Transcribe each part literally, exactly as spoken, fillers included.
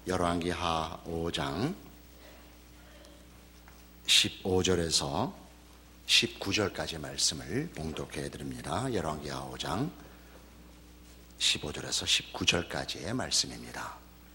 열왕기하 오 장 십오 절에서 십구 절까지 말씀을 봉독해 드립니다. 열왕기하 오 장 십오 절에서 십구 절까지의 말씀입니다.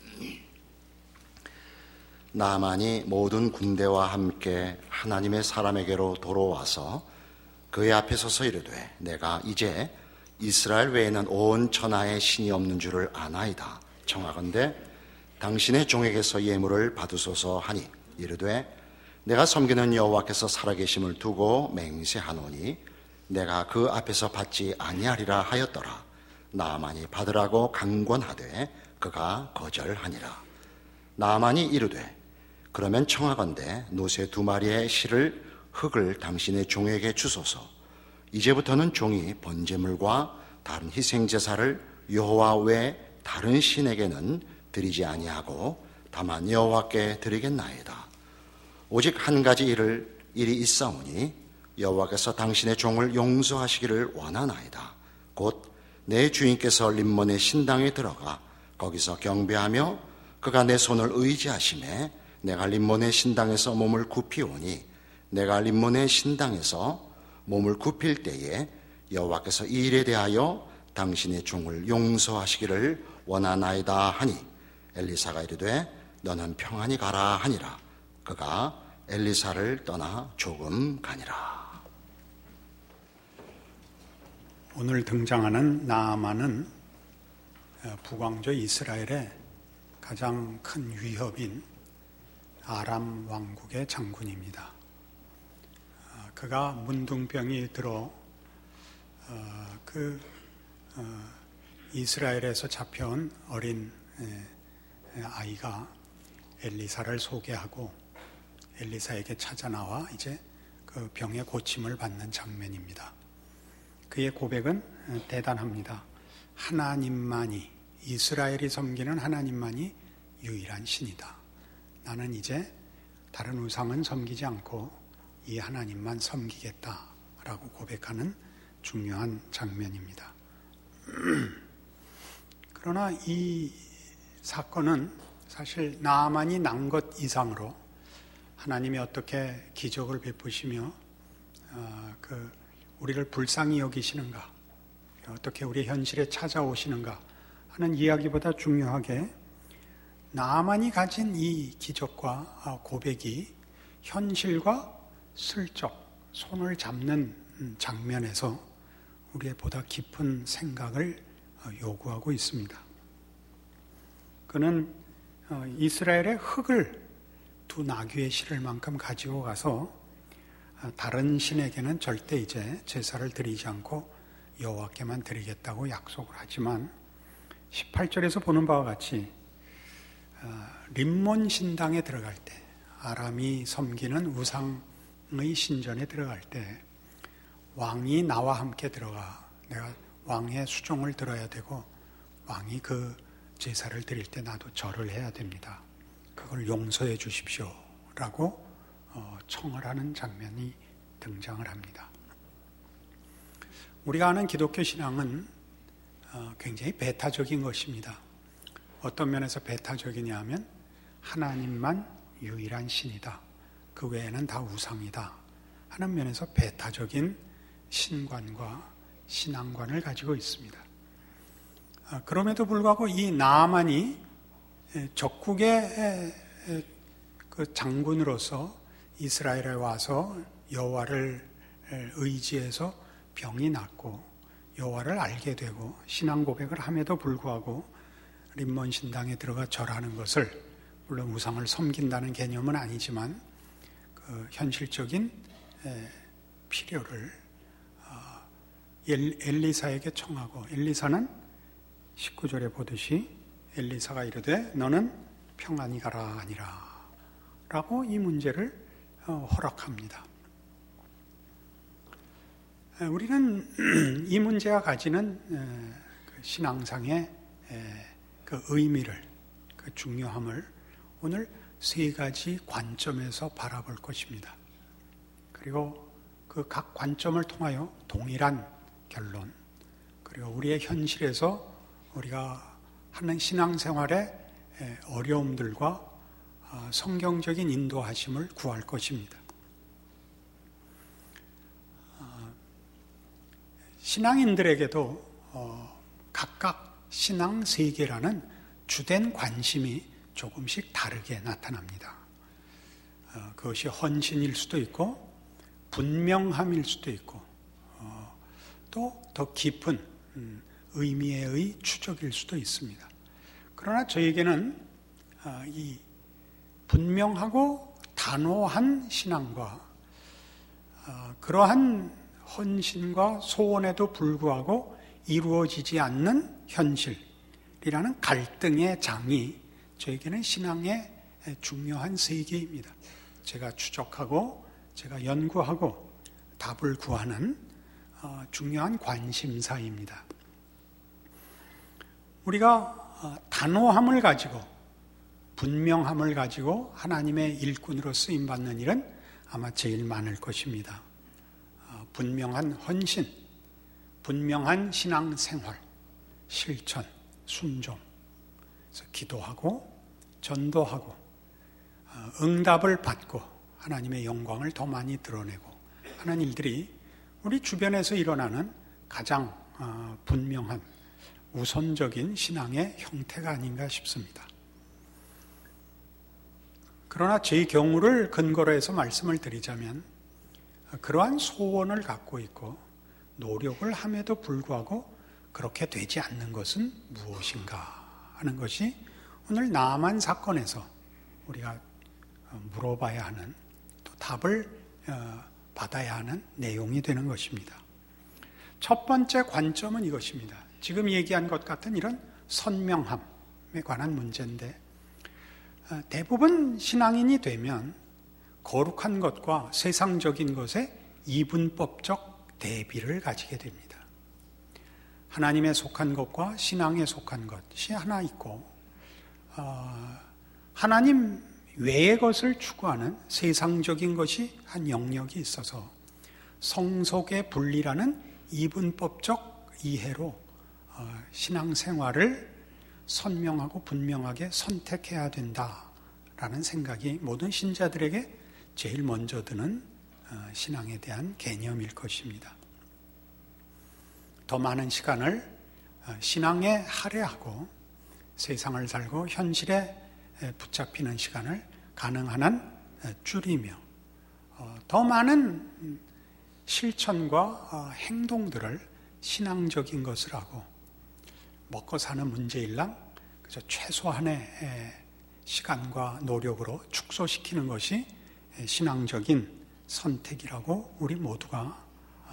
나아만이 모든 군대와 함께 하나님의 사람에게로 돌아와서 그의 앞에 서서 이르되, 내가 이제 이스라엘 외에는 온 천하에 신이 없는 줄을 아나이다. 청하건대 당신의 종에게서 예물을 받으소서 하니, 이르되, 내가 섬기는 여호와께서 살아계심을 두고 맹세하노니 내가 그 앞에서 받지 아니하리라 하였더라. 나아만이 받으라고 강권하되 그가 거절하니라. 나아만이 이르되, 그러면 청하건대 노새 두 마리의 실을 흙을 당신의 종에게 주소서. 이제부터는 종이 번제물과 다른 희생제사를 여호와 외 다른 신에게는 드리지 아니하고 다만 여호와께 드리겠나이다. 오직 한 가지 일을 일이 있사오니 여호와께서 당신의 종을 용서하시기를 원하나이다. 곧 내 주인께서 림몬의 신당에 들어가 거기서 경배하며 그가 내 손을 의지하심에 내가 림몬의 신당에서 몸을 굽히오니 내가 림몬의 신당에서 몸을 굽힐 때에 여호와께서 이 일에 대하여 당신의 종을 용서하시기를 원하나이다 하니, 엘리사가 이르되 너는 평안히 가라 하니라. 그가 엘리사를 떠나 조금 가니라. 오늘 등장하는 나아만은 북왕조 이스라엘의 가장 큰 위협인 아람 왕국의 장군입니다. 그가 문둥병이 들어 그 이스라엘에서 잡혀온 어린 아이가 엘리사를 소개하고 엘리사에게 찾아 나와 이제 그 병의 고침을 받는 장면입니다. 그의 고백은 대단합니다. 하나님만이, 이스라엘이 섬기는 하나님만이 유일한 신이다. 나는 이제 다른 우상은 섬기지 않고 이 하나님만 섬기겠다라고 고백하는 중요한 장면입니다. 그러나 이 사건은 사실 나아만이 난 것 이상으로 하나님이 어떻게 기적을 베푸시며 어, 그 우리를 불쌍히 여기시는가, 어떻게 우리 현실에 찾아오시는가 하는 이야기보다 중요하게 나아만이 가진 이 기적과 고백이 현실과 슬쩍 손을 잡는 장면에서 우리의 보다 깊은 생각을 요구하고 있습니다. 그는 이스라엘의 흙을 두 나귀의 실을 만큼 가지고 가서 다른 신에게는 절대 이제 제사를 드리지 않고 여호와께만 드리겠다고 약속을 하지만 십팔 절에서 보는 바와 같이 림몬 신당에 들어갈 때, 아람이 섬기는 우상의 신전에 들어갈 때 왕이 나와 함께 들어가 내가 왕의 수종을 들어야 되고 왕이 그 제사를 드릴 때 나도 절을 해야 됩니다. 그걸 용서해 주십시오 라고 청을 하는 장면이 등장을 합니다. 우리가 아는 기독교 신앙은 굉장히 배타적인 것입니다. 어떤 면에서 배타적이냐 하면 하나님만 유일한 신이다, 그 외에는 다 우상이다 하는 면에서 배타적인 신관과 신앙관을 가지고 있습니다. 그럼에도 불구하고 이 나아만이 적국의 그 장군으로서 이스라엘에 와서 여호와를 의지해서 병이 낫고 여호와를 알게 되고 신앙 고백을 함에도 불구하고 림몬 신당에 들어가 절하는 것을, 물론 우상을 섬긴다는 개념은 아니지만 그 현실적인 필요를 엘리사에게 청하고, 엘리사는 십구 절에 보듯이 엘리사가 이르되 너는 평안히 가라 하니라 라고 이 문제를 허락합니다. 우리는 이 문제가 가지는 신앙상의 그 의미를, 그 중요함을 오늘 세 가지 관점에서 바라볼 것입니다. 그리고 그 각 관점을 통하여 동일한 결론, 그리고 우리의 현실에서 우리가 하는 신앙생활에 어려움들과 성경적인 인도하심을 구할 것입니다. 신앙인들에게도 각각 신앙 세계라는 주된 관심이 조금씩 다르게 나타납니다. 그것이 헌신일 수도 있고 분명함일 수도 있고 또 더 깊은 의미의 추적일 수도 있습니다. 그러나 저에게는 이 분명하고 단호한 신앙과 그러한 헌신과 소원에도 불구하고 이루어지지 않는 현실이라는 갈등의 장이 저에게는 신앙의 중요한 세계입니다. 제가 추적하고 제가 연구하고 답을 구하는 중요한 관심사입니다. 우리가 단호함을 가지고 분명함을 가지고 하나님의 일꾼으로 쓰임받는 일은 아마 제일 많을 것입니다. 분명한 헌신, 분명한 신앙생활, 실천, 순종, 그래서 기도하고 전도하고 응답을 받고 하나님의 영광을 더 많이 드러내고 하는 일들이 우리 주변에서 일어나는 가장 분명한 우선적인 신앙의 형태가 아닌가 싶습니다. 그러나 제 경우를 근거로 해서 말씀을 드리자면 그러한 소원을 갖고 있고 노력을 함에도 불구하고 그렇게 되지 않는 것은 무엇인가 하는 것이 오늘 나아만 사건에서 우리가 물어봐야 하는 또 답을 받아야 하는 내용이 되는 것입니다. 첫 번째 관점은 이것입니다. 지금 얘기한 것 같은 이런 선명함에 관한 문제인데 대부분 신앙인이 되면 거룩한 것과 세상적인 것에 이분법적 대비를 가지게 됩니다. 하나님에 속한 것과 신앙에 속한 것이 하나 있고 어, 하나님 외의 것을 추구하는 세상적인 것이 한 영역이 있어서 성속의 분리라는 이분법적 이해로 어, 신앙생활을 선명하고 분명하게 선택해야 된다라는 생각이 모든 신자들에게 제일 먼저 드는 신앙에 대한 개념일 것입니다. 더 많은 시간을 신앙에 할애하고 세상을 살고 현실에 붙잡히는 시간을 가능한 한 줄이며 더 많은 실천과 행동들을 신앙적인 것을 하고 먹고 사는 문제일랑 그저 최소한의 시간과 노력으로 축소시키는 것이 신앙적인 선택이라고 우리 모두가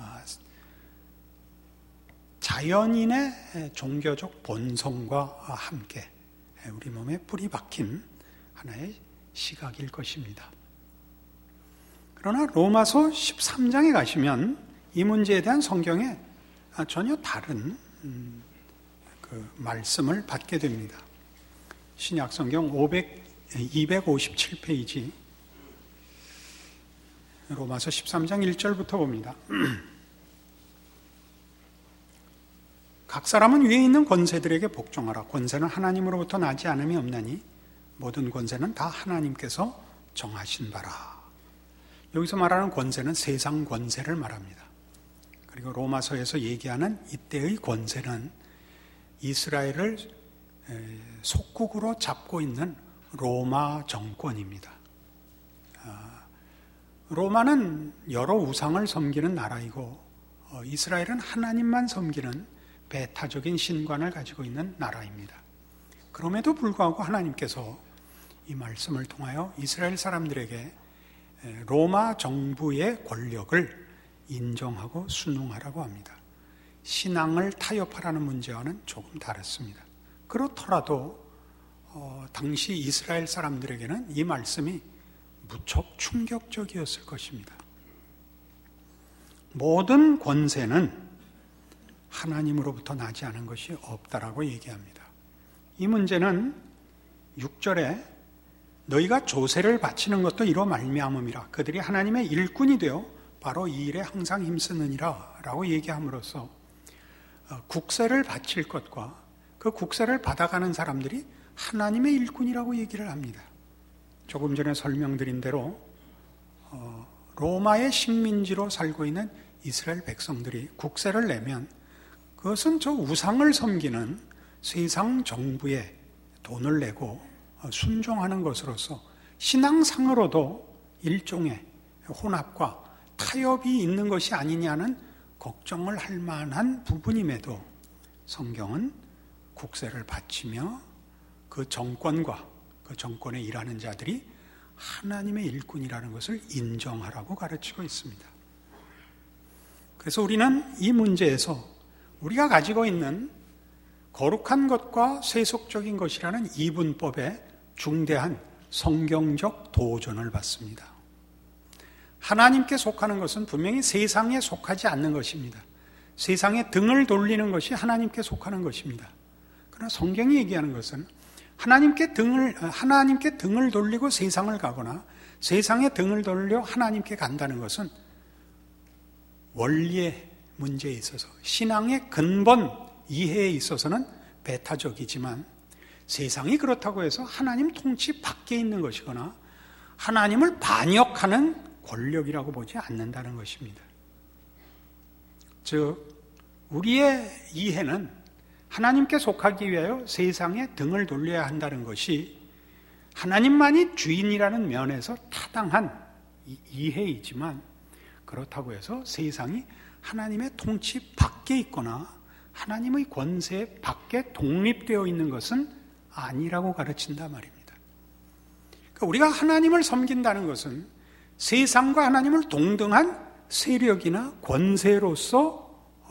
자연인의 종교적 본성과 함께 우리 몸에 뿌리 박힌 하나의 시각일 것입니다. 그러나 로마서 십삼 장에 가시면 이 문제에 대한 성경에 전혀 다른 그 말씀을 받게 됩니다. 신약성경 이백오십칠 페이지 로마서 십삼 장 일 절부터 봅니다. 각 사람은 위에 있는 권세들에게 복종하라. 권세는 하나님으로부터 나지 않음이 없나니 모든 권세는 다 하나님께서 정하신 바라. 여기서 말하는 권세는 세상 권세를 말합니다. 그리고 로마서에서 얘기하는 이때의 권세는 이스라엘을 속국으로 잡고 있는 로마 정권입니다. 로마는 여러 우상을 섬기는 나라이고 이스라엘은 하나님만 섬기는 배타적인 신관을 가지고 있는 나라입니다. 그럼에도 불구하고 하나님께서 이 말씀을 통하여 이스라엘 사람들에게 로마 정부의 권력을 인정하고 순응하라고 합니다. 신앙을 타협하라는 문제와는 조금 다릅니다. 그렇더라도 어, 당시 이스라엘 사람들에게는 이 말씀이 무척 충격적이었을 것입니다. 모든 권세는 하나님으로부터 나지 않은 것이 없다라고 얘기합니다. 이 문제는 육 절에 너희가 조세를 바치는 것도 이로 말미암음이라. 그들이 하나님의 일꾼이 되어 바로 이 일에 항상 힘쓰느니라 라고 얘기함으로써 국세를 바칠 것과 그 국세를 받아가는 사람들이 하나님의 일꾼이라고 얘기를 합니다. 조금 전에 설명드린 대로 어, 로마의 식민지로 살고 있는 이스라엘 백성들이 국세를 내면 그것은 저 우상을 섬기는 세상 정부에 돈을 내고 순종하는 것으로서 신앙상으로도 일종의 혼합과 타협이 있는 것이 아니냐는 걱정을 할 만한 부분임에도 성경은 국세를 바치며 그 정권과 그 정권에 일하는 자들이 하나님의 일꾼이라는 것을 인정하라고 가르치고 있습니다. 그래서 우리는 이 문제에서 우리가 가지고 있는 거룩한 것과 세속적인 것이라는 이분법에 중대한 성경적 도전을 받습니다. 하나님께 속하는 것은 분명히 세상에 속하지 않는 것입니다. 세상에 등을 돌리는 것이 하나님께 속하는 것입니다. 그러나 성경이 얘기하는 것은 하나님께 등을, 하나님께 등을 돌리고 세상을 가거나 세상에 등을 돌려 하나님께 간다는 것은 원리의 문제에 있어서 신앙의 근본 이해에 있어서는 배타적이지만 세상이 그렇다고 해서 하나님 통치 밖에 있는 것이거나 하나님을 반역하는 권력이라고 보지 않는다는 것입니다. 즉 우리의 이해는 하나님께 속하기 위하여 세상에 등을 돌려야 한다는 것이 하나님만이 주인이라는 면에서 타당한 이해이지만 그렇다고 해서 세상이 하나님의 통치 밖에 있거나 하나님의 권세 밖에 독립되어 있는 것은 아니라고 가르친다 말입니다. 그러니까 우리가 하나님을 섬긴다는 것은 세상과 하나님을 동등한 세력이나 권세로서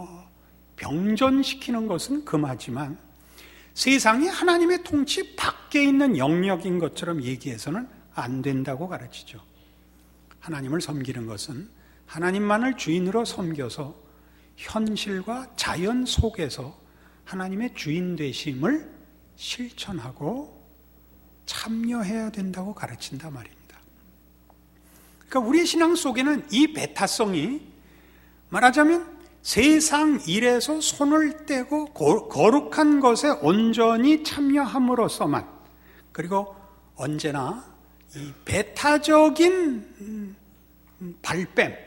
병전시키는 것은 금하지만 세상이 하나님의 통치 밖에 있는 영역인 것처럼 얘기해서는 안 된다고 가르치죠. 하나님을 섬기는 것은 하나님만을 주인으로 섬겨서 현실과 자연 속에서 하나님의 주인 되심을 실천하고 참여해야 된다고 가르친다 말입니다. 그러니까 우리의 신앙 속에는 이 배타성이 말하자면 세상 일에서 손을 떼고 거룩한 것에 온전히 참여함으로써만 그리고 언제나 이 배타적인 발뺌,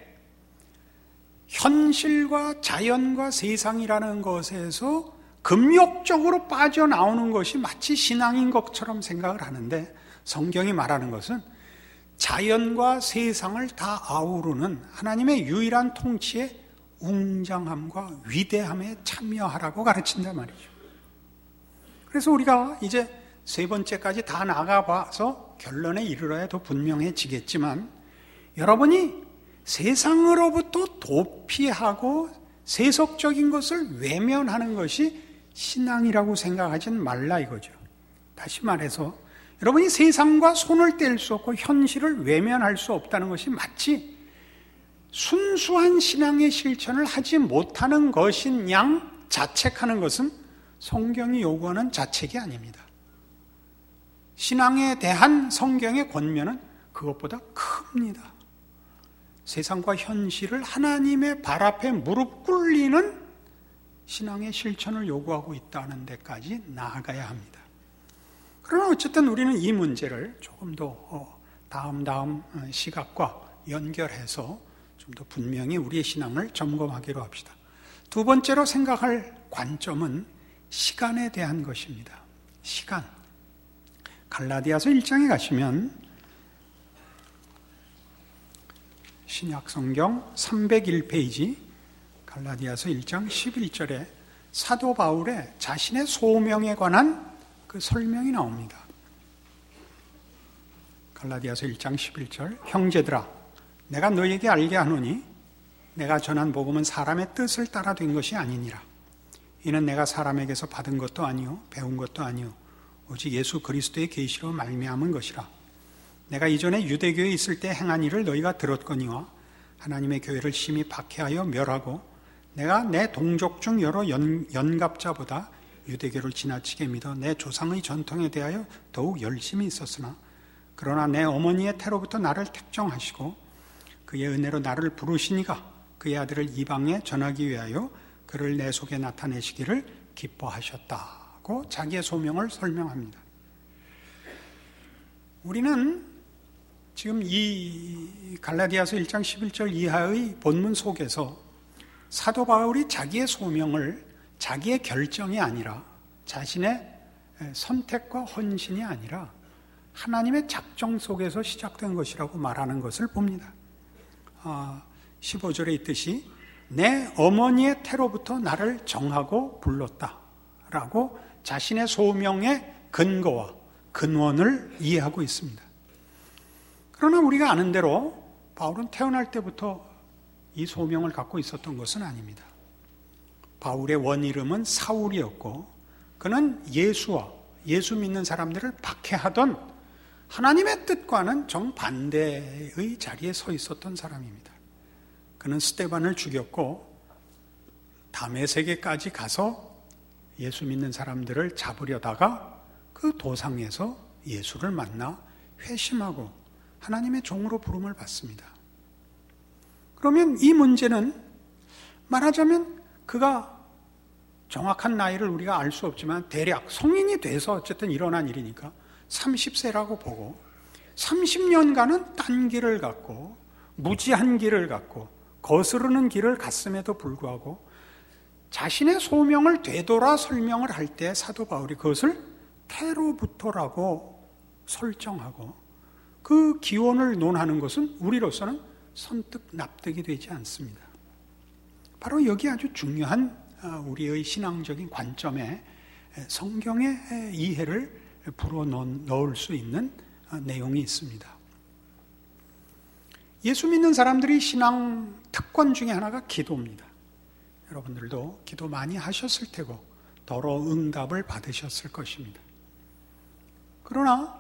현실과 자연과 세상이라는 것에서 금욕적으로 빠져나오는 것이 마치 신앙인 것처럼 생각을 하는데 성경이 말하는 것은 자연과 세상을 다 아우르는 하나님의 유일한 통치에 웅장함과 위대함에 참여하라고 가르친단 말이죠. 그래서 우리가 이제 세 번째까지 다 나가봐서 결론에 이르러야 더 분명해지겠지만 여러분이 세상으로부터 도피하고 세속적인 것을 외면하는 것이 신앙이라고 생각하진 말라 이거죠. 다시 말해서 여러분이 세상과 손을 뗄 수 없고 현실을 외면할 수 없다는 것이 마치 순수한 신앙의 실천을 하지 못하는 것인 양 자책하는 것은 성경이 요구하는 자책이 아닙니다. 신앙에 대한 성경의 권면은 그것보다 큽니다. 세상과 현실을 하나님의 발 앞에 무릎 꿇리는 신앙의 실천을 요구하고 있다는 데까지 나아가야 합니다. 그러나 어쨌든 우리는 이 문제를 조금 더 다음 다음 시각과 연결해서 좀 더 분명히 우리의 신앙을 점검하기로 합시다. 두 번째로 생각할 관점은 시간에 대한 것입니다. 시간. 갈라디아서 일 장에 가시면 신약성경 삼백일 페이지 갈라디아서 일 장 십일 절에 사도 바울의 자신의 소명에 관한 그 설명이 나옵니다. 갈라디아서 일 장 십일 절 형제들아 내가 너에게 알게 하노니 내가 전한 복음은 사람의 뜻을 따라 된 것이 아니니라. 이는 내가 사람에게서 받은 것도 아니요 배운 것도 아니요 오직 예수 그리스도의 계시로 말미암은 것이라. 내가 이전에 유대교에 있을 때 행한 일을 너희가 들었거니와 하나님의 교회를 심히 박해하여 멸하고 내가 내 동족 중 여러 연, 연갑자보다 유대교를 지나치게 믿어 내 조상의 전통에 대하여 더욱 열심히 있었으나 그러나 내 어머니의 태로부터 나를 택정하시고 그의 은혜로 나를 부르시니가 그의 아들을 이방에 전하기 위하여 그를 내 속에 나타내시기를 기뻐하셨다고 자기의 소명을 설명합니다. 우리는 지금 이 갈라디아서 일 장 십일 절 이하의 본문 속에서 사도 바울이 자기의 소명을 자기의 결정이 아니라 자신의 선택과 헌신이 아니라 하나님의 작정 속에서 시작된 것이라고 말하는 것을 봅니다. 십오 절에 있듯이 내 어머니의 태로부터 나를 정하고 불렀다 라고 자신의 소명의 근거와 근원을 이해하고 있습니다. 그러나 우리가 아는 대로 바울은 태어날 때부터 이 소명을 갖고 있었던 것은 아닙니다. 바울의 원이름은 사울이었고 그는 예수와 예수 믿는 사람들을 박해하던 하나님의 뜻과는 정반대의 자리에 서 있었던 사람입니다. 그는 스데반을 죽였고 다메섹에까지 가서 예수 믿는 사람들을 잡으려다가 그 도상에서 예수를 만나 회심하고 하나님의 종으로 부름을 받습니다. 그러면 이 문제는 말하자면 그가 정확한 나이를 우리가 알 수 없지만 대략 성인이 돼서 어쨌든 일어난 일이니까 삼십 세라고 보고 삼십 년간은 딴 길을 갔고 무지한 길을 갔고 거스르는 길을 갔음에도 불구하고 자신의 소명을 되돌아 설명을 할 때 사도 바울이 그것을 태로부터라고 설정하고 그 기원을 논하는 것은 우리로서는 선뜻 납득이 되지 않습니다. 바로 여기 아주 중요한 우리의 신앙적인 관점에 성경의 이해를 불어넣을 수 있는 내용이 있습니다. 예수 믿는 사람들이 신앙 특권 중에 하나가 기도입니다. 여러분들도 기도 많이 하셨을 테고 더러 응답을 받으셨을 것입니다. 그러나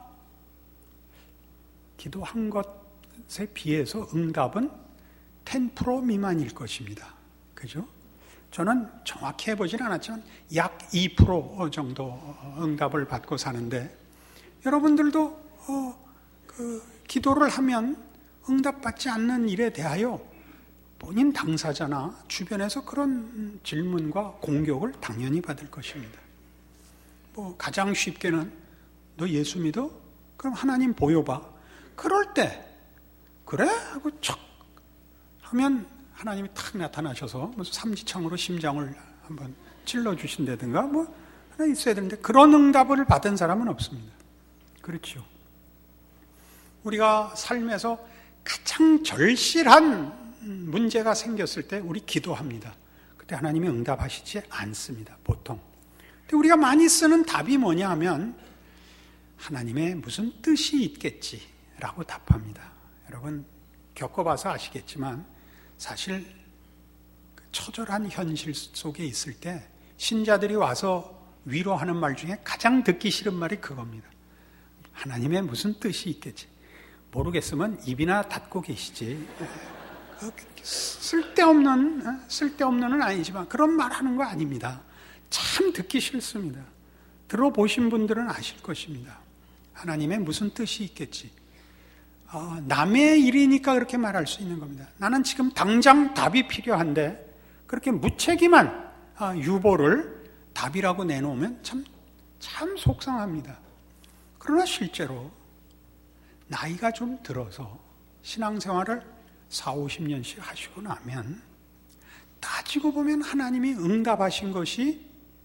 기도한 것에 비해서 응답은 십 퍼센트 미만일 것입니다. 그죠? 저는 정확히 해보진 않았지만 약 이 퍼센트 정도 응답을 받고 사는데 여러분들도 어, 그 기도를 하면 응답받지 않는 일에 대하여 본인 당사자나 주변에서 그런 질문과 공격을 당연히 받을 것입니다. 뭐 가장 쉽게는 너 예수 믿어? 그럼 하나님 보여봐. 그럴 때 그래? 하고 척 하면 하나님이 탁 나타나셔서 무슨 삼지창으로 심장을 한번 찔러주신다든가 뭐 하나 있어야 되는데 그런 응답을 받은 사람은 없습니다. 그렇죠. 우리가 삶에서 가장 절실한 문제가 생겼을 때 우리 기도합니다. 그때 하나님이 응답하시지 않습니다. 보통. 근데 우리가 많이 쓰는 답이 뭐냐 하면 하나님의 무슨 뜻이 있겠지라고 답합니다. 여러분 겪어봐서 아시겠지만 사실 처절한 현실 속에 있을 때 신자들이 와서 위로하는 말 중에 가장 듣기 싫은 말이 그겁니다. 하나님의 무슨 뜻이 있겠지. 모르겠으면 입이나 닫고 계시지. 쓸데없는, 쓸데없는은 아니지만 그런 말 하는 거 아닙니다. 참 듣기 싫습니다. 들어보신 분들은 아실 것입니다. 하나님의 무슨 뜻이 있겠지. 어, 남의 일이니까 그렇게 말할 수 있는 겁니다. 나는 지금 당장 답이 필요한데 그렇게 무책임한 어, 유보를 답이라고 내놓으면 참, 참 속상합니다. 그러나 실제로 나이가 좀 들어서 신앙생활을 사오십 년씩 하시고 나면 따지고 보면 하나님이 응답하신 것이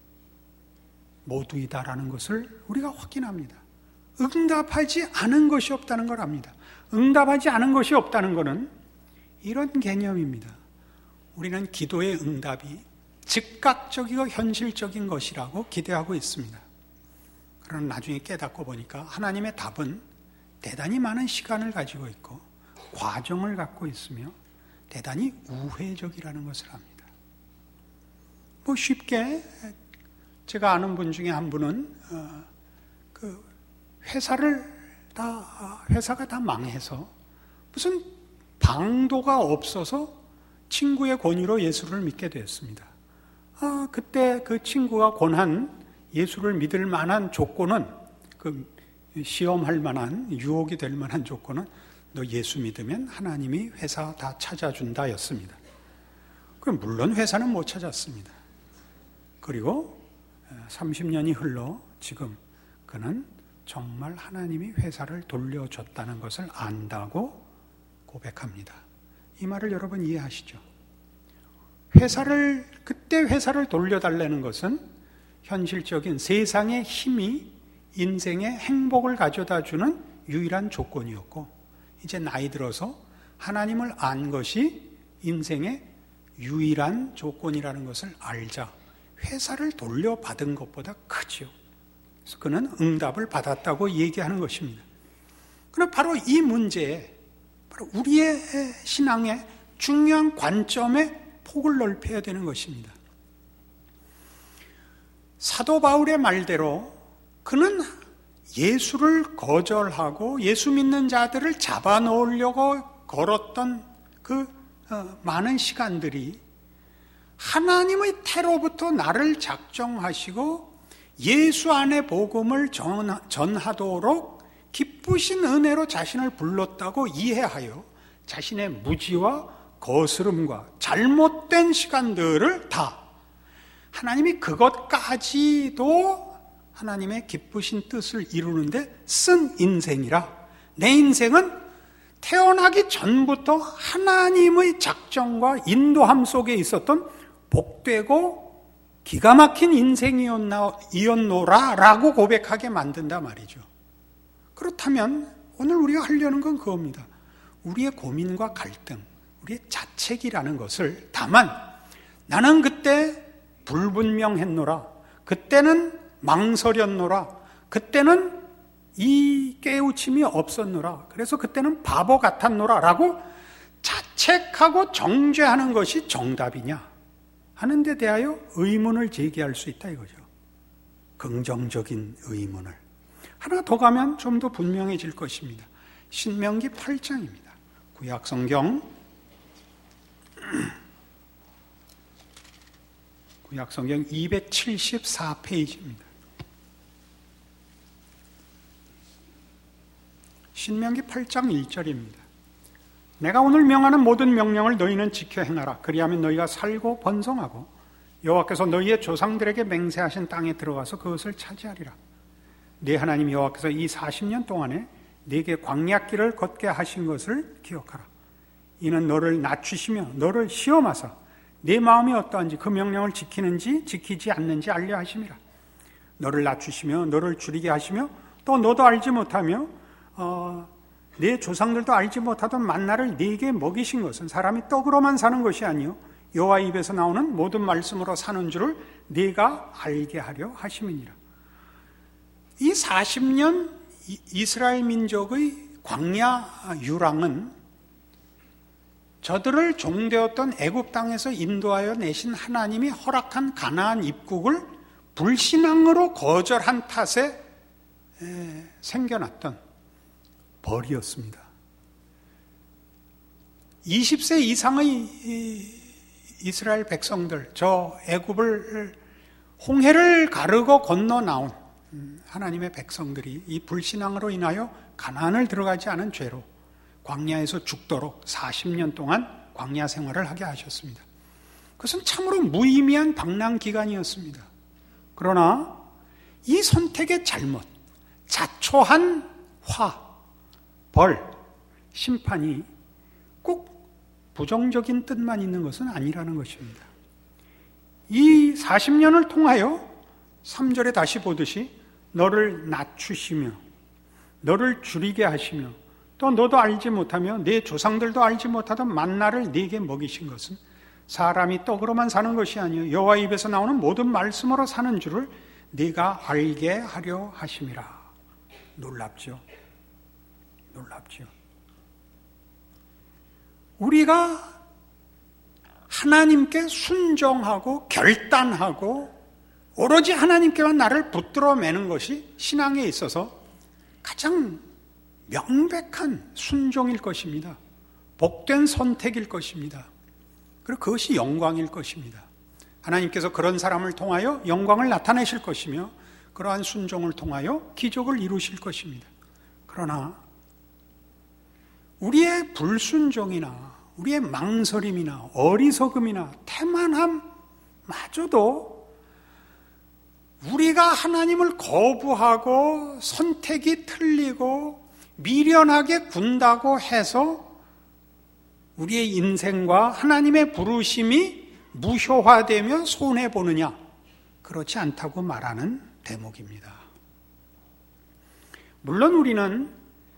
모두이다라는 것을 우리가 확인합니다. 응답하지 않은 것이 없다는 걸 압니다. 응답하지 않은 것이 없다는 것은 이런 개념입니다. 우리는 기도의 응답이 즉각적이고 현실적인 것이라고 기대하고 있습니다. 그러나 나중에 깨닫고 보니까 하나님의 답은 대단히 많은 시간을 가지고 있고 과정을 갖고 있으며 대단히 우회적이라는 것을 압니다. 뭐 쉽게 제가 아는 분 중에 한 분은 어, 그 회사를 다 회사가 다 망해서 무슨 방도가 없어서 친구의 권유로 예수를 믿게 되었습니다. 아, 그때 그 친구가 권한 예수를 믿을 만한 조건은 그 시험할 만한 유혹이 될 만한 조건은 너 예수 믿으면 하나님이 회사 다 찾아준다 였습니다. 그럼 물론 회사는 못 찾았습니다. 그리고 삼십 년이 흘러 지금 그는 정말 하나님이 회사를 돌려줬다는 것을 안다고 고백합니다. 이 말을 여러분 이해하시죠? 회사를, 그때 회사를 돌려달라는 것은 현실적인 세상의 힘이 인생의 행복을 가져다 주는 유일한 조건이었고, 이제 나이 들어서 하나님을 안 것이 인생의 유일한 조건이라는 것을 알자 회사를 돌려받은 것보다 크지요. 그래서 그는 응답을 받았다고 얘기하는 것입니다. 그럼 바로 이 문제에, 바로 우리의 신앙의 중요한 관점의 폭을 넓혀야 되는 것입니다. 사도 바울의 말대로 그는 예수를 거절하고 예수 믿는 자들을 잡아놓으려고 걸었던 그 많은 시간들이 하나님의 태로부터 나를 작정하시고 예수 안의 복음을 전하도록 기쁘신 은혜로 자신을 불렀다고 이해하여 자신의 무지와 거스름과 잘못된 시간들을 다 하나님이 그것까지도 하나님의 기쁘신 뜻을 이루는데 쓴 인생이라, 내 인생은 태어나기 전부터 하나님의 작정과 인도함 속에 있었던 복되고 기가 막힌 인생이었노라 라고 고백하게 만든다 말이죠. 그렇다면 오늘 우리가 하려는 건 그겁니다. 우리의 고민과 갈등, 우리의 자책이라는 것을, 다만 나는 그때 불분명했노라, 그때는 망설였노라, 그때는 이 깨우침이 없었노라, 그래서 그때는 바보 같았노라 라고 자책하고 정죄하는 것이 정답이냐 하는 데 대하여 의문을 제기할 수 있다 이거죠. 긍정적인 의문을. 하나 더 가면 좀 더 분명해질 것입니다. 신명기 팔 장입니다. 구약성경 구약성경 이백칠십사 페이지입니다. 신명기 팔 장 일 절입니다. 내가 오늘 명하는 모든 명령을 너희는 지켜 행하라. 그리하면 너희가 살고 번성하고 여호와께서 너희의 조상들에게 맹세하신 땅에 들어가서 그것을 차지하리라. 네 하나님 여호와께서 이 사십 년 동안에 네게 광야길을 걷게 하신 것을 기억하라. 이는 너를 낮추시며 너를 시험하사 네 마음이 어떠한지 그 명령을 지키는지 지키지 않는지 알려 하심이라. 너를 낮추시며 너를 줄이게 하시며 또 너도 알지 못하며 어, 내 조상들도 알지 못하던 만나를 네게 먹이신 것은 사람이 떡으로만 사는 것이 아니요 여호와 입에서 나오는 모든 말씀으로 사는 줄을 네가 알게 하려 하심이니라. 이 사십 년 이스라엘 민족의 광야 유랑은 저들을 종되었던 애굽 땅에서 인도하여 내신 하나님이 허락한 가나안 입국을 불신앙으로 거절한 탓에 생겨났던 벌이었습니다. 이십 세 이상의 이스라엘 백성들, 저 애굽을 홍해를 가르고 건너 나온 하나님의 백성들이 이 불신앙으로 인하여 가나안을 들어가지 않은 죄로 광야에서 죽도록 사십 년 동안 광야 생활을 하게 하셨습니다. 그것은 참으로 무의미한 방랑 기간이었습니다. 그러나 이 선택의 잘못, 자초한 화, 벌, 심판이 꼭 부정적인 뜻만 있는 것은 아니라는 것입니다. 이 사십 년을 통하여 삼 절에 다시 보듯이 너를 낮추시며 너를 줄이게 하시며 또 너도 알지 못하며 내 조상들도 알지 못하던 만나를 네게 먹이신 것은 사람이 떡으로만 사는 것이 아니요 여호와 입에서 나오는 모든 말씀으로 사는 줄을 네가 알게 하려 하심이라. 놀랍죠? 놀랍죠? 우리가 하나님께 순종하고 결단하고 오로지 하나님께만 나를 붙들어 매는 것이 신앙에 있어서 가장 명백한 순종일 것입니다. 복된 선택일 것입니다. 그리고 그것이 영광일 것입니다. 하나님께서 그런 사람을 통하여 영광을 나타내실 것이며 그러한 순종을 통하여 기적을 이루실 것입니다. 그러나 우리의 불순종이나 우리의 망설임이나 어리석음이나 태만함마저도 우리가 하나님을 거부하고 선택이 틀리고 미련하게 군다고 해서 우리의 인생과 하나님의 부르심이 무효화되며 손해보느냐? 그렇지 않다고 말하는 대목입니다. 물론 우리는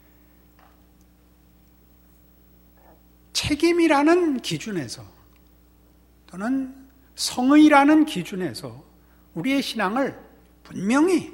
책임이라는 기준에서 또는 성의라는 기준에서 우리의 신앙을 분명히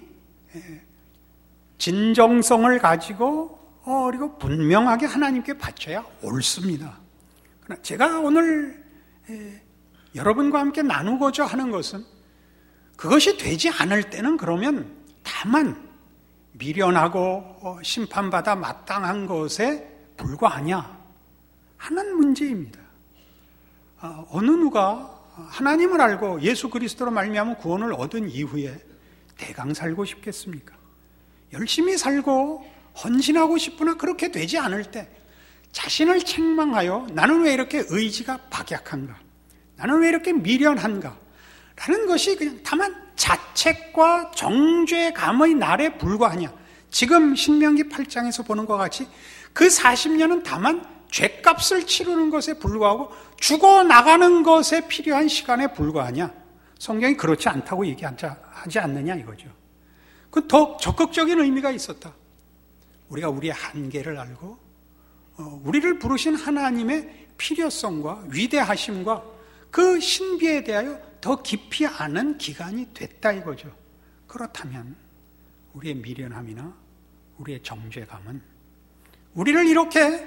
진정성을 가지고 어, 그리고 분명하게 하나님께 바쳐야 옳습니다. 그러나 제가 오늘 에, 여러분과 함께 나누고자 하는 것은 그것이 되지 않을 때는 그러면 다만 미련하고 어, 심판받아 마땅한 것에 불과하냐 하는 문제입니다. 어, 어느 누가 하나님을 알고 예수 그리스도로 말미암아 구원을 얻은 이후에 대강 살고 싶겠습니까? 열심히 살고 헌신하고 싶으나 그렇게 되지 않을 때 자신을 책망하여 나는 왜 이렇게 의지가 박약한가? 나는 왜 이렇게 미련한가? 라는 것이 그냥 다만 자책과 정죄감의 날에 불과하냐? 지금 신명기 팔 장에서 보는 것 같이 그 사십 년은 다만 죄값을 치르는 것에 불과하고 죽어나가는 것에 필요한 시간에 불과하냐? 성경이 그렇지 않다고 얘기하지 않느냐 이거죠. 그 더 적극적인 의미가 있었다. 우리가 우리의 한계를 알고 우리를 부르신 하나님의 필요성과 위대하심과 그 신비에 대하여 더 깊이 아는 기간이 됐다 이거죠. 그렇다면 우리의 미련함이나 우리의 정죄감은 우리를 이렇게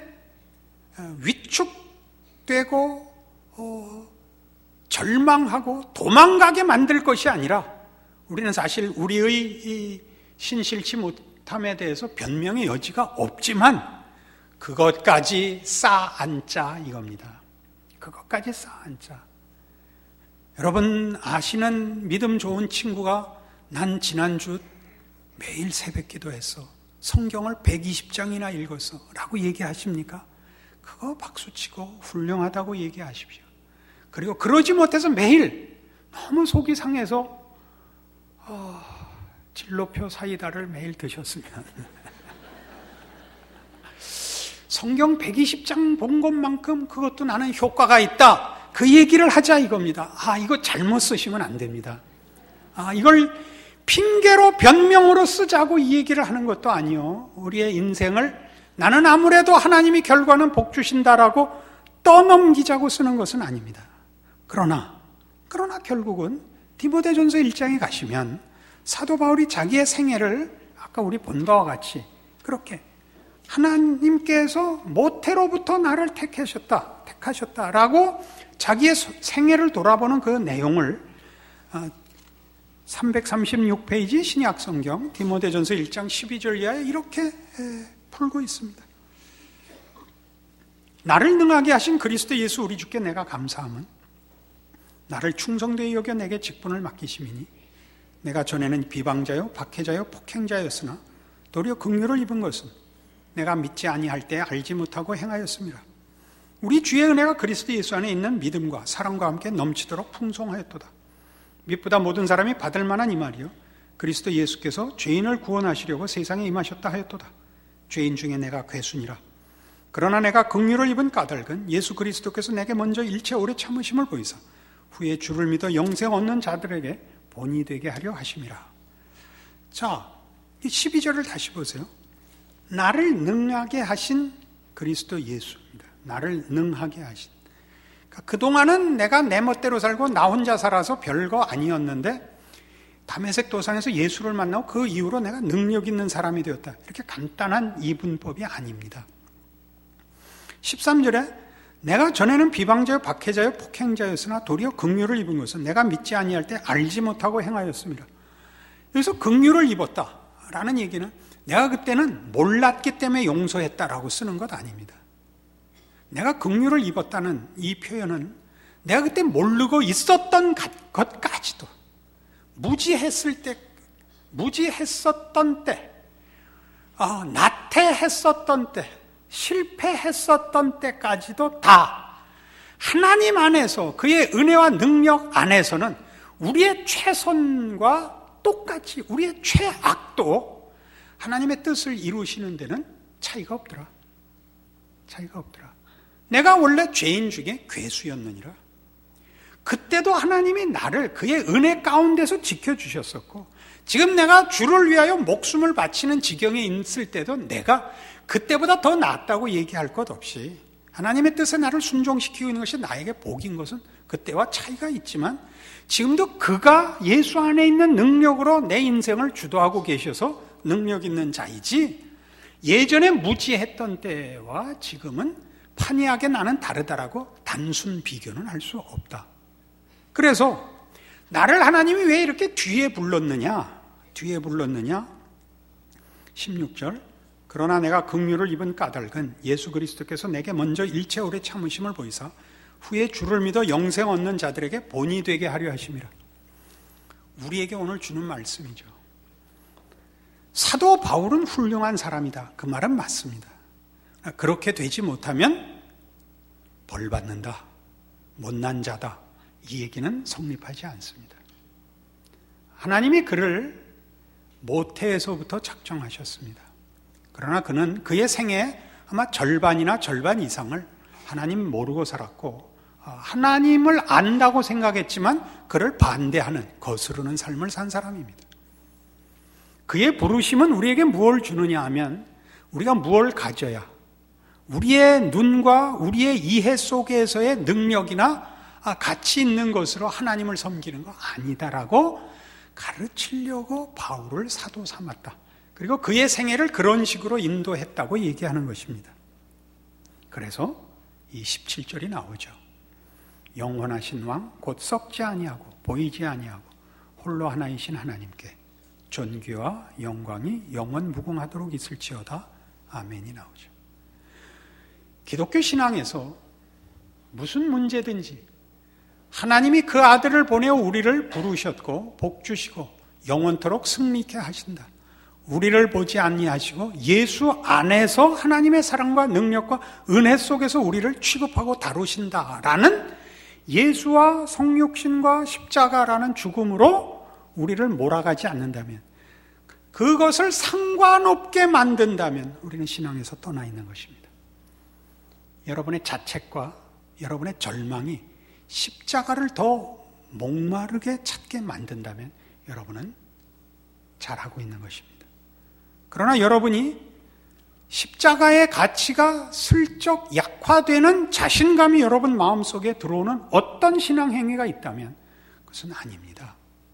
위축되고 어, 절망하고 도망가게 만들 것이 아니라 우리는 사실 우리의 이 신실치 못함에 대해서 변명의 여지가 없지만 그것까지 쌓아앉자 이겁니다. 그것까지 쌓아앉자. 여러분 아시는 믿음 좋은 친구가 난 지난주 매일 새벽 기도했어. 성경을 백이십 장이나 읽었어. 라고 얘기하십니까? 그거 박수치고 훌륭하다고 얘기하십시오. 그리고 그러지 못해서 매일 너무 속이 상해서 어, 진로표 사이다를 매일 드셨으면 성경 백이십 장 본 것만큼 그것도 나는 효과가 있다. 그 얘기를 하자 이겁니다. 아, 이거 잘못 쓰시면 안 됩니다. 아, 이걸 핑계로 변명으로 쓰자고 이 얘기를 하는 것도 아니요. 우리의 인생을 나는 아무래도 하나님이 결과는 복 주신다라고 떠넘기자고 쓰는 것은 아닙니다. 그러나 그러나 결국은 디모데전서 일 장에 가시면 사도 바울이 자기의 생애를 아까 우리 본 바와 같이 그렇게 하나님께서 모태로부터 나를 택하셨다, 택하셨다라고 자기의 생애를 돌아보는 그 내용을 삼백삼십육 페이지 신약성경 디모데전서 일 장 십이 절 이하에 이렇게 풀고 있습니다. 나를 능하게 하신 그리스도 예수 우리 주께 내가 감사함은 나를 충성되이 여겨 내게 직분을 맡기심이니 내가 전에는 비방자요 박해자요 폭행자였으나 도리어 긍휼을 입은 것은 내가 믿지 아니할 때 알지 못하고 행하였습니다. 우리 주의 은혜가 그리스도 예수 안에 있는 믿음과 사랑과 함께 넘치도록 풍성하였도다. 믿보다 모든 사람이 받을 만한 이 말이요 그리스도 예수께서 죄인을 구원하시려고 세상에 임하셨다 하였도다. 죄인 중에 내가 괴순이라. 그러나 내가 긍휼을 입은 까닭은 예수 그리스도께서 내게 먼저 일체 오래 참으심을 보이사 후에 주를 믿어 영생 얻는 자들에게 본이 되게 하려 하심이라. 자, 이 십이 절을 다시 보세요. 나를 능하게 하신 그리스도 예수입니다. 나를 능하게 하신. 그러니까 그동안은 내가 내 멋대로 살고 나 혼자 살아서 별거 아니었는데 다메섹 도상에서 예수를 만나고 그 이후로 내가 능력 있는 사람이 되었다. 이렇게 간단한 이분법이 아닙니다. 십삼 절에 내가 전에는 비방자요 박해자요 폭행자였으나 도리어 긍휼을 입은 것은 내가 믿지 아니할 때 알지 못하고 행하였습니다. 여기서 긍휼을 입었다라는 얘기는 내가 그때는 몰랐기 때문에 용서했다라고 쓰는 것 아닙니다. 내가 긍휼을 입었다는 이 표현은 내가 그때 모르고 있었던 것까지도 무지했을 때, 무지했었던 때, 어, 나태했었던 때, 실패했었던 때까지도 다 하나님 안에서 그의 은혜와 능력 안에서는 우리의 최선과 똑같이 우리의 최악도 하나님의 뜻을 이루시는 데는 차이가 없더라. 차이가 없더라. 내가 원래 죄인 중에 괴수였느니라. 그때도 하나님이 나를 그의 은혜 가운데서 지켜주셨었고, 지금 내가 주를 위하여 목숨을 바치는 지경에 있을 때도 내가 그때보다 더 낫다고 얘기할 것 없이 하나님의 뜻에 나를 순종시키고 있는 것이 나에게 복인 것은 그때와 차이가 있지만, 지금도 그가 예수 안에 있는 능력으로 내 인생을 주도하고 계셔서 능력 있는 자이지, 예전에 무지했던 때와 지금은 판이하게 나는 다르다라고 단순 비교는 할 수 없다. 그래서 나를 하나님이 왜 이렇게 뒤에 불렀느냐? 뒤에 불렀느냐? 십육 절, 그러나 내가 긍휼을 입은 까닭은 예수 그리스도께서 내게 먼저 일체 오래 참으심을 보이사 후에 주를 믿어 영생 얻는 자들에게 본이 되게 하려 하심이라. 우리에게 오늘 주는 말씀이죠. 사도 바울은 훌륭한 사람이다. 그 말은 맞습니다. 그렇게 되지 못하면 벌 받는다, 못난 자다, 이 얘기는 성립하지 않습니다. 하나님이 그를 모태에서부터 작정하셨습니다. 그러나 그는 그의 생애 아마 절반이나 절반 이상을 하나님 모르고 살았고, 하나님을 안다고 생각했지만 그를 반대하는, 거스르는 삶을 산 사람입니다. 그의 부르심은 우리에게 무엇을 주느냐 하면, 우리가 무엇을 가져야 우리의 눈과 우리의 이해 속에서의 능력이나 가치 있는 것으로 하나님을 섬기는 거 아니다라고 가르치려고 바울을 사도 삼았다. 그리고 그의 생애를 그런 식으로 인도했다고 얘기하는 것입니다. 그래서 이 십칠 절이 나오죠. 영원하신 왕 곧 썩지 아니하고 보이지 아니하고 홀로 하나이신 하나님께 존귀와 영광이 영원 무궁하도록 있을지어다. 아멘이 나오죠. 기독교 신앙에서 무슨 문제든지 하나님이 그 아들을 보내어 우리를 부르셨고 복 주시고 영원토록 승리케 하신다. 우리를 보지 아니하시고 예수 안에서 하나님의 사랑과 능력과 은혜 속에서 우리를 취급하고 다루신다라는 예수와 성육신과 십자가라는 죽음으로 우리를 몰아가지 않는다면, 그것을 상관없게 만든다면 우리는 신앙에서 떠나 있는 것입니다. 여러분의 자책과 여러분의 절망이 십자가를 더 목마르게 찾게 만든다면 여러분은 잘하고 있는 것입니다. 그러나 여러분이 십자가의 가치가 슬쩍 약화되는 자신감이 여러분 마음속에 들어오는 어떤 신앙 행위가 있다면 그것은 아닙니다.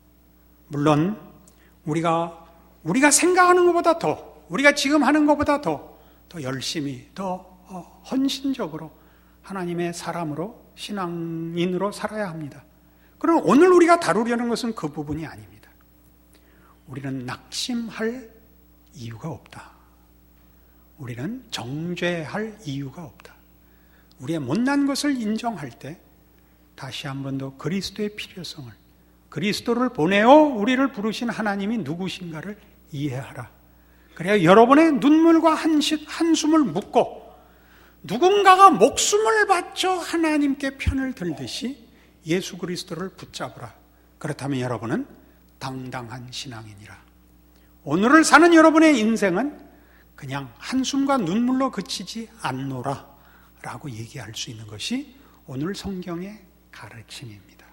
물론 우리가 우리가 생각하는 것보다 더, 우리가 지금 하는 것보다 더, 더 열심히, 더 헌신적으로 하나님의 사람으로, 신앙인으로 살아야 합니다. 그럼 오늘 우리가 다루려는 것은 그 부분이 아닙니다. 우리는 낙심할 이유가 없다. 우리는 정죄할 이유가 없다. 우리의 못난 것을 인정할 때 다시 한 번 더 그리스도의 필요성을, 그리스도를 보내어 우리를 부르신 하나님이 누구신가를 이해하라. 그래야 여러분의 눈물과 한숨을 묻고 누군가가 목숨을 바쳐 하나님께 편을 들듯이 예수 그리스도를 붙잡으라. 그렇다면 여러분은 당당한 신앙이니라. 오늘을 사는 여러분의 인생은 그냥 한숨과 눈물로 그치지 않노라 라고 얘기할 수 있는 것이 오늘 성경의 가르침입니다.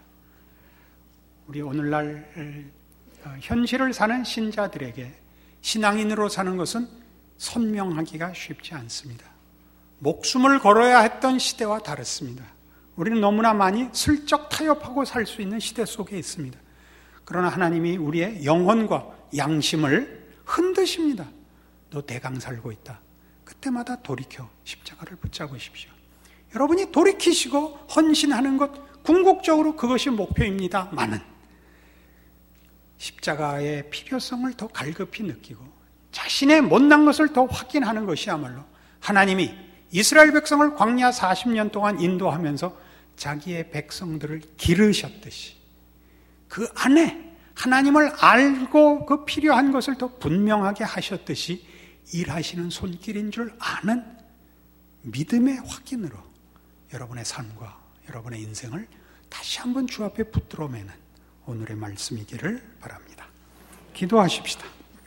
우리 오늘날 현실을 사는 신자들에게 신앙인으로 사는 것은 선명하기가 쉽지 않습니다. 목숨을 걸어야 했던 시대와 다릅니다. 우리는 너무나 많이 슬쩍 타협하고 살 수 있는 시대 속에 있습니다. 그러나 하나님이 우리의 영혼과 양심을 흔드십니다. 너 대강 살고 있다. 그때마다 돌이켜 십자가를 붙잡으십시오. 여러분이 돌이키시고 헌신하는 것, 궁극적으로 그것이 목표입니다마는 십자가의 필요성을 더 갈급히 느끼고 자신의 못난 것을 더 확인하는 것이야말로 하나님이 이스라엘 백성을 광야 사십 년 동안 인도하면서 자기의 백성들을 기르셨듯이 그 안에 하나님을 알고 그 필요한 것을 더 분명하게 하셨듯이 일하시는 손길인 줄 아는 믿음의 확인으로 여러분의 삶과 여러분의 인생을 다시 한번 주 앞에 붙들어 매는 오늘의 말씀이기를 바랍니다. 기도하십시다.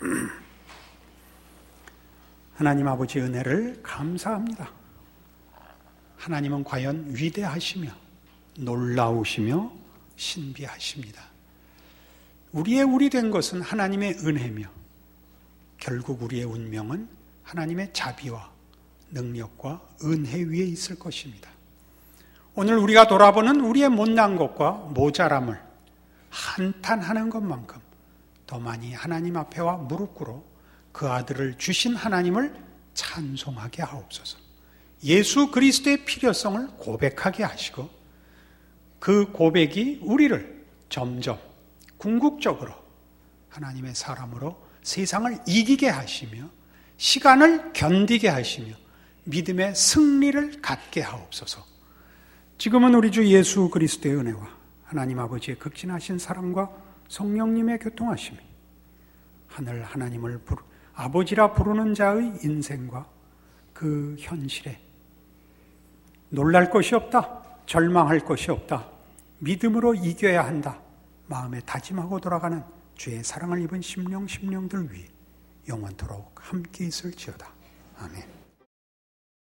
하나님 아버지 은혜를 감사합니다. 하나님은 과연 위대하시며 놀라우시며 신비하십니다. 우리의 우리 된 것은 하나님의 은혜며 결국 우리의 운명은 하나님의 자비와 능력과 은혜 위에 있을 것입니다. 오늘 우리가 돌아보는 우리의 못난 것과 모자람을 한탄하는 것만큼 더 많이 하나님 앞에와 무릎 꿇어 그 아들을 주신 하나님을 찬송하게 하옵소서. 예수 그리스도의 필요성을 고백하게 하시고 그 고백이 우리를 점점 궁극적으로 하나님의 사람으로 세상을 이기게 하시며 시간을 견디게 하시며 믿음의 승리를 갖게 하옵소서. 지금은 우리 주 예수 그리스도의 은혜와 하나님 아버지의 극진하신 사랑과 성령님의 교통하심이 하늘 하나님을 부르, 아버지라 부르는 자의 인생과 그 현실에 놀랄 것이 없다, 절망할 것이 없다, 믿음으로 이겨야 한다 마음에 다짐하고 돌아가는 주의 사랑을 입은 심령 심령들 위해 영원토록 함께 있을지어다. 아멘.